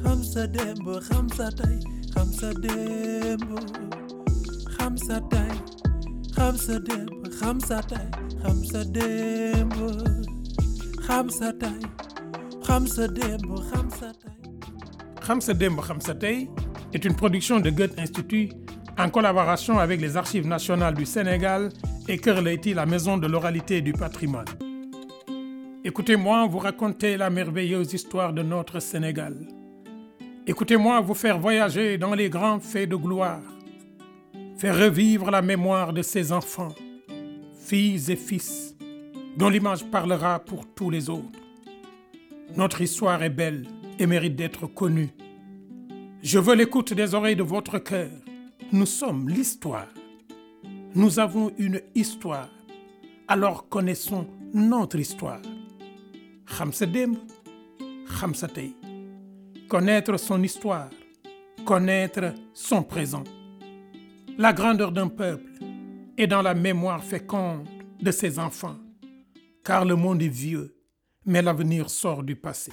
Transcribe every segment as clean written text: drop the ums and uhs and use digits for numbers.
Khamsa Dembo, Khamsa Tay, Khamsa Dembo, Khamsa Tay, Khamsa Dembo, Khamsa Tay, Khamsa Dembo, Khamsa Tay, Khamsa Dembo, Khamsa Tay. Khamsa Dembo, Khamsa Tay est une production de Goethe Institut en collaboration avec les Archives nationales du Sénégal et Kër Leyti, la maison de l'oralité et du patrimoine. Écoutez-moi vous raconter la merveilleuse histoire de notre Sénégal. Écoutez-moi vous faire voyager dans les grands faits de gloire, faire revivre la mémoire de ces enfants, filles et fils, dont l'image parlera pour tous les autres. Notre histoire est belle et mérite d'être connue. Je veux l'écoute des oreilles de votre cœur. Nous sommes l'histoire. Nous avons une histoire. Alors connaissons notre histoire. Khamsa Dembo, Khamsa Tay. Connaître son histoire, connaître son présent. La grandeur d'un peuple est dans la mémoire féconde de ses enfants, car le monde est vieux, mais l'avenir sort du passé.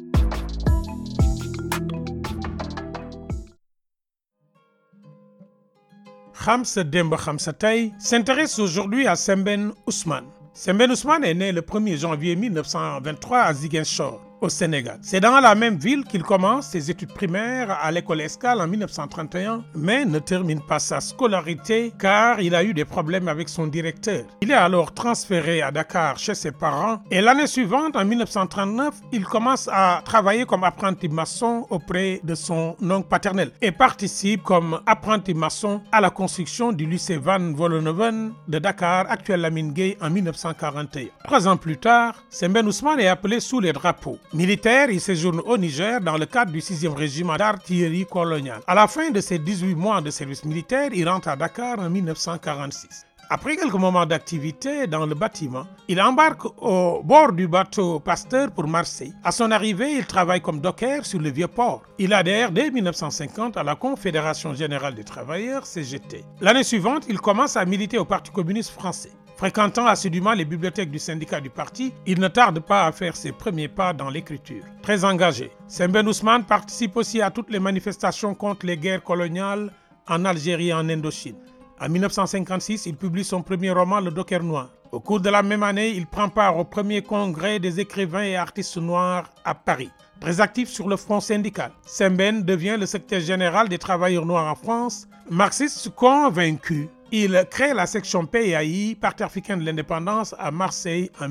Khamsa Dembo, Khamsa Tay s'intéresse aujourd'hui à Sembène Ousmane. Sembène Ousmane est né le 1er janvier 1923 à Ziguinchor, au Sénégal. C'est dans la même ville qu'il commence ses études primaires à l'école Escale en 1931, mais ne termine pas sa scolarité car il a eu des problèmes avec son directeur. Il est alors transféré à Dakar chez ses parents et l'année suivante, en 1939, il commence à travailler comme apprenti maçon auprès de son oncle paternel et participe comme apprenti maçon à la construction du lycée Van Vollenhoven de Dakar, actuel Lamine Gueye, en 1941. 3 ans plus tard, Sembène Ousmane est appelé sous les drapeaux. Militaire, il séjourne au Niger dans le cadre du 6e régiment d'artillerie coloniale. À la fin de ses 18 mois de service militaire, il rentre à Dakar en 1946. Après quelques moments d'activité dans le bâtiment, il embarque au bord du bateau Pasteur pour Marseille. À son arrivée, il travaille comme docker sur le Vieux-Port. Il adhère dès 1950 à la Confédération Générale des Travailleurs, CGT. L'année suivante, il commence à militer au Parti communiste français. Fréquentant assidûment les bibliothèques du syndicat du parti, il ne tarde pas à faire ses premiers pas dans l'écriture. Très engagé, Sembène Ousmane participe aussi à toutes les manifestations contre les guerres coloniales en Algérie et en Indochine. En 1956, il publie son premier roman, Le Docker Noir. Au cours de la même année, il prend part au premier congrès des écrivains et artistes noirs à Paris. Très actif sur le front syndical, Sembène devient le secrétaire général des travailleurs noirs en France. Marxiste convaincu, il crée la section PAI, Parti africain de l'indépendance, à Marseille en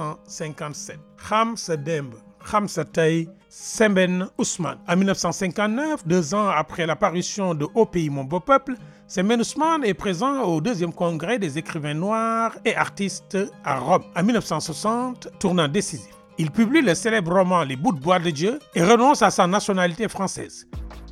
1957. Khamsa Dembo, Khamsa Tay, Sembène Ousmane. En 1959, 2 ans après l'apparition de Au pays mon beau peuple, Sembène Ousmane est présent au 2e congrès des écrivains noirs et artistes à Rome. En 1960, tournant décisif, il publie le célèbre roman Les bouts de bois de Dieu et renonce à sa nationalité française.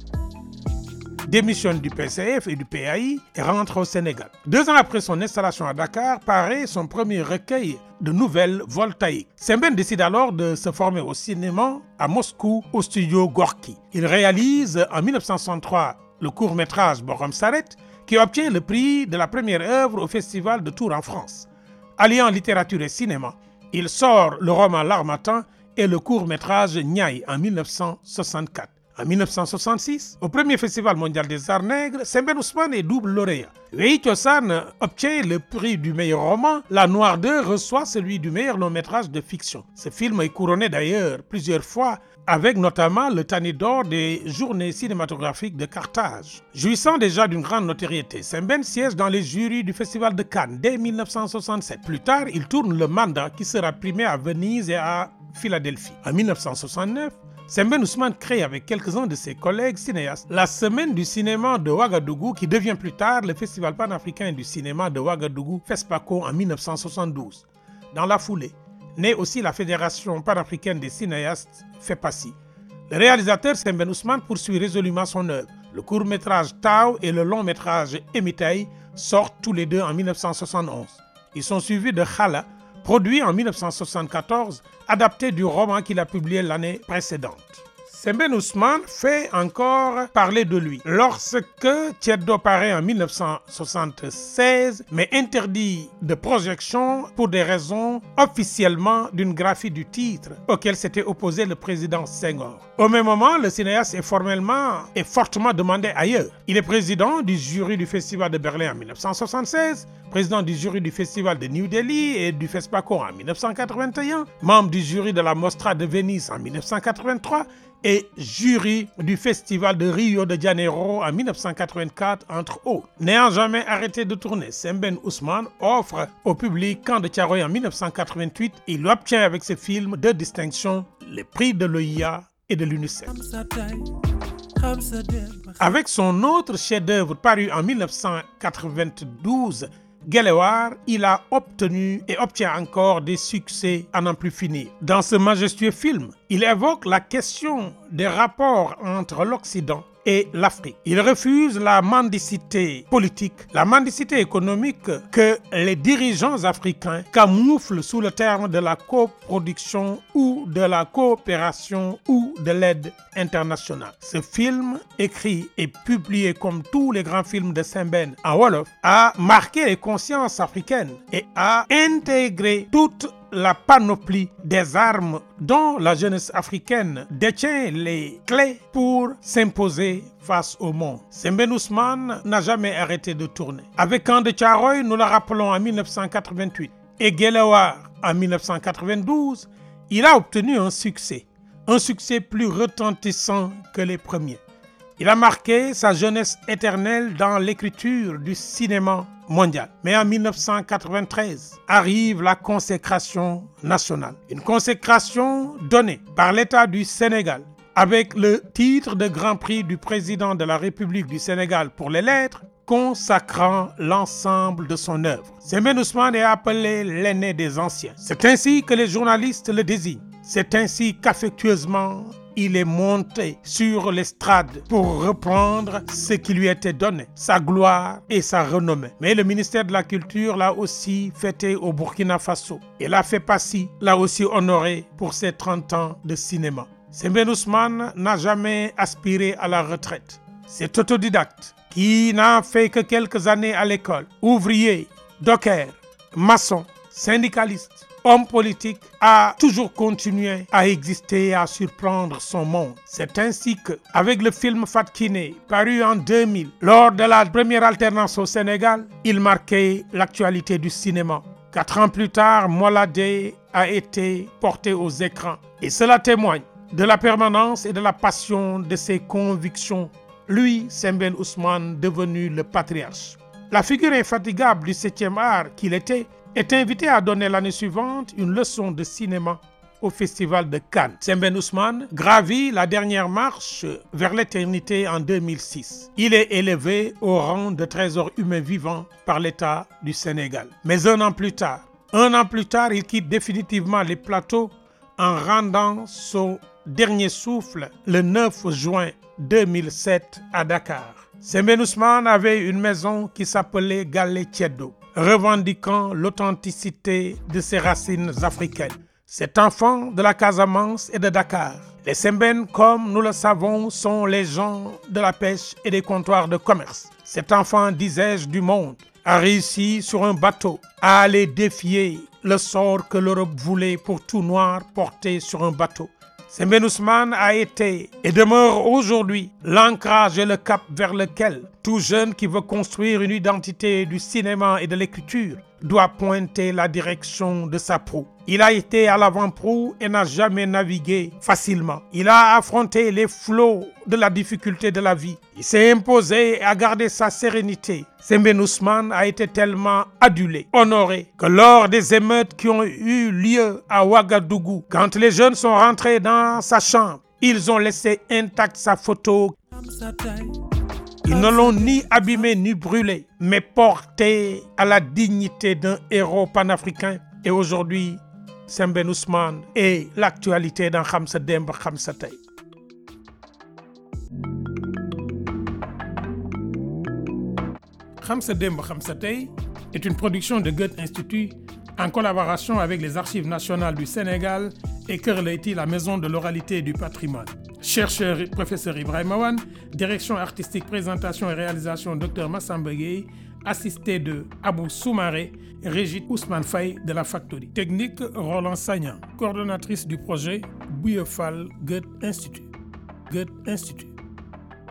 Démissionne du PCF et du PAI et rentre au Sénégal. 2 ans après son installation à Dakar, paraît son premier recueil de nouvelles voltaïques. Sembène décide alors de se former au cinéma à Moscou, au studio Gorky. Il réalise en 1963 le court-métrage Borom Saret, qui obtient le prix de la première œuvre au Festival de Tours en France. Alliant littérature et cinéma, il sort le roman L'Harmattan et le court-métrage Niaï en 1964. En 1966, au premier Festival mondial des arts nègres, Sembène Ousmane est double lauréat. Wei Tiosan obtient le prix du meilleur roman. La Noire 2 reçoit celui du meilleur long-métrage de fiction. Ce film est couronné d'ailleurs plusieurs fois, avec notamment le Tanit d'or des Journées cinématographiques de Carthage. Jouissant déjà d'une grande notoriété, Sembène siège dans les jurys du Festival de Cannes dès 1967. Plus tard, il tourne Le Mandat, qui sera primé à Venise et à Philadelphie. En 1969, Sembène Ousmane crée avec quelques-uns de ses collègues cinéastes la Semaine du cinéma de Ouagadougou, qui devient plus tard le Festival panafricain du cinéma de Ouagadougou, FESPACO, en 1972. Dans la foulée, naît aussi la Fédération panafricaine des cinéastes, FEPACI. Le réalisateur Sembène Ousmane poursuit résolument son œuvre. Le court-métrage Tao et le long-métrage Emitaï sortent tous les deux en 1971. Ils sont suivis de Khala, produit en 1974, adapté du roman qu'il a publié l'année précédente. Sembène Ousmane fait encore parler de lui. Lorsque Tcheddo paraît en 1976, mais interdit de projection pour des raisons officiellement d'une graphie du titre auquel s'était opposé le président Senghor. Au même moment, le cinéaste est formellement et fortement demandé ailleurs. Il est président du jury du Festival de Berlin en 1976, président du jury du Festival de New Delhi et du FESPACO en 1981, membre du jury de la Mostra de Venise en 1983 et jury du Festival de Rio de Janeiro en 1984, entre autres. N'ayant jamais arrêté de tourner, Sembène Ousmane offre au public Camp de Thiaroye en 1988. Il obtient avec ses films de distinction les prix de l'OIA et de l'UNICEF. Avec son autre chef-d'œuvre paru en 1992, Guelewar, il a obtenu et obtient encore des succès à n'en plus finir. Dans ce majestueux film, il évoque la question des rapports entre l'Occident et l'Afrique. Il refuse la mendicité politique, la mendicité économique que les dirigeants africains camouflent sous le terme de la coproduction ou de la coopération ou de l'aide internationale. Ce film, écrit et publié comme tous les grands films de Sembène en Wolof, a marqué les consciences africaines et a intégré toute la panoplie des armes dont la jeunesse africaine détient les clés pour s'imposer face au monde. Sembène Ousmane n'a jamais arrêté de tourner. Avec Camp de Thiaroye, nous le rappelons en 1988, et Guelewar en 1992, il a obtenu un succès plus retentissant que les premiers. Il a marqué sa jeunesse éternelle dans l'écriture du cinéma mondial. Mais en 1993 arrive la consécration nationale. Une consécration donnée par l'État du Sénégal avec le titre de Grand Prix du président de la République du Sénégal pour les lettres, consacrant l'ensemble de son œuvre. Sembène Ousmane est appelé l'aîné des anciens. C'est ainsi que les journalistes le désignent. C'est ainsi qu'affectueusement il est monté sur l'estrade pour reprendre ce qui lui était donné, sa gloire et sa renommée. Mais le ministère de la Culture l'a aussi fêté au Burkina Faso et la FEPACI l'a aussi honoré pour ses 30 ans de cinéma. Sembène Ousmane n'a jamais aspiré à la retraite. Cet autodidacte qui n'a fait que quelques années à l'école, ouvrier, docker, maçon, syndicaliste, homme politique, a toujours continué à exister et à surprendre son monde. C'est ainsi que, avec le film Fatkine, paru en 2000, lors de la première alternance au Sénégal, il marquait l'actualité du cinéma. 4 ans plus tard, Moladé a été porté aux écrans. Et cela témoigne de la permanence et de la passion de ses convictions. Lui, Sembène Ousmane, devenu le patriarche. La figure infatigable du 7e art qu'il était, est invité à donner l'année suivante une leçon de cinéma au Festival de Cannes. Sembène Ousmane gravit la dernière marche vers l'éternité en 2006. Il est élevé au rang de trésor humain vivant par l'État du Sénégal. Mais un an plus tard, il quitte définitivement les plateaux en rendant son dernier souffle le 9 juin 2007 à Dakar. Sembène Ousmane avait une maison qui s'appelait Galle Tcheddo, revendiquant l'authenticité de ses racines africaines. Cet enfant de la Casamance et de Dakar. Les Sembènes, comme nous le savons, sont les gens de la pêche et des comptoirs de commerce. Cet enfant, disais-je, du monde, a réussi sur un bateau à aller défier le sort que l'Europe voulait pour tout noir porté sur un bateau. Sembène Ousmane a été et demeure aujourd'hui l'ancrage et le cap vers lequel tout jeune qui veut construire une identité du cinéma et de l'écriture doit pointer la direction de sa proue. Il a été à l'avant-proue et n'a jamais navigué facilement. Il a affronté les flots de la difficulté de la vie. Il s'est imposé et a gardé sa sérénité. Sembène Ousmane a été tellement adulé, honoré, que lors des émeutes qui ont eu lieu à Ouagadougou, quand les jeunes sont rentrés dans sa chambre, ils ont laissé intacte sa photo. Ils ne l'ont ni abîmé ni brûlé, mais porté à la dignité d'un héros panafricain. Et aujourd'hui, Sembène Ousmane est l'actualité dans Khamsa Demba Khamsa Tay. Khamsa Demba Khamsa Tay est une production de Goethe Institut en collaboration avec les Archives nationales du Sénégal et Kër Leyti, la maison de l'oralité et du patrimoine. Chercheur, professeur Ibrahima Wane. Direction artistique, présentation et réalisation, Dr Massamba Gueye. Assisté de Abou Soumaré, Régit Ousmane Faye de la Factory. Technique, Roland Sagnan. Coordonnatrice du projet, Bouyefal Goethe Institut.